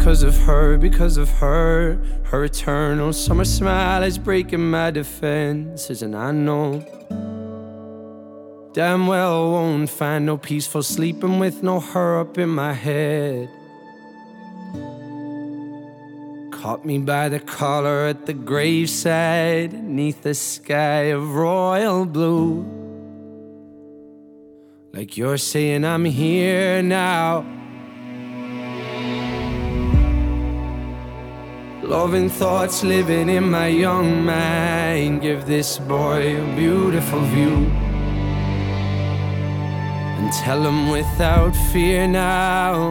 because of her, because of her. Her eternal summer smile is breaking my defenses, and I know damn well I won't find no peaceful sleeping with no her up in my head. Caught me by the collar at the graveside, neath the sky of royal blue. Like you're saying I'm here now. Loving thoughts living in my young mind. Give this boy a beautiful view, and tell him without fear now.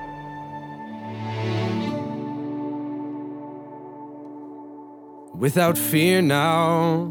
Without fear now.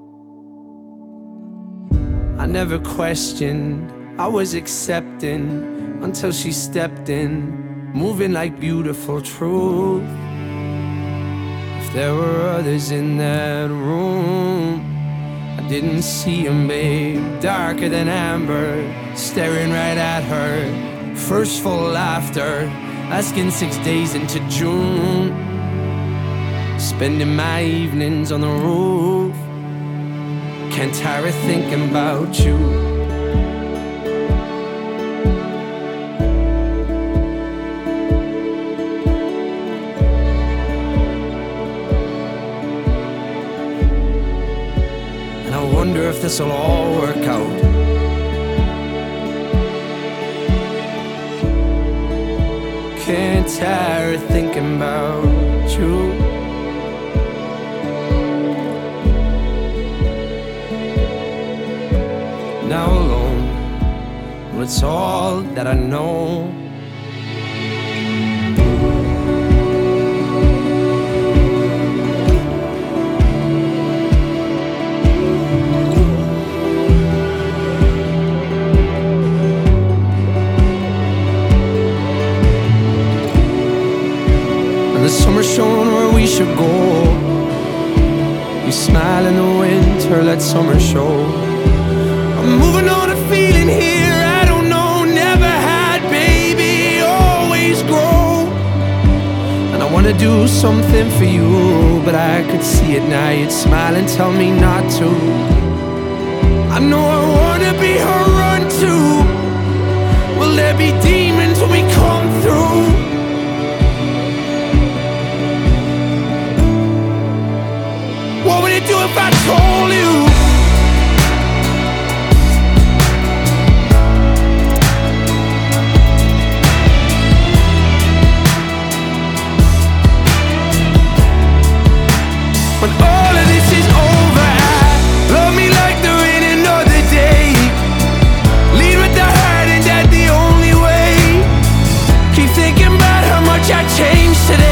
I never questioned, I was accepting until she stepped in, moving like beautiful truth. If there were others in that room, I didn't see them, babe. Darker than amber, staring right at her. First full laughter, asking 6 days into June. Spending my evenings on the roof, can't tire of thinking about you. And I wonder if this'll all work out. Can't tire of thinking about you. Now alone, well, it's all that I know. And the summer's showing where we should go. You smile in the winter, let summer show. I'm moving on a feeling here I don't know, never had, baby, always grow. And I wanna do something for you, but I could see it now, you'd smile and tell me not to. I know I wanna be her run to. Will there be demons when we come through? What would it do if I told you? When all of this is over, love me like there ain't another day. Lead with the heart, and that's the only way. Keep thinking about how much I changed today.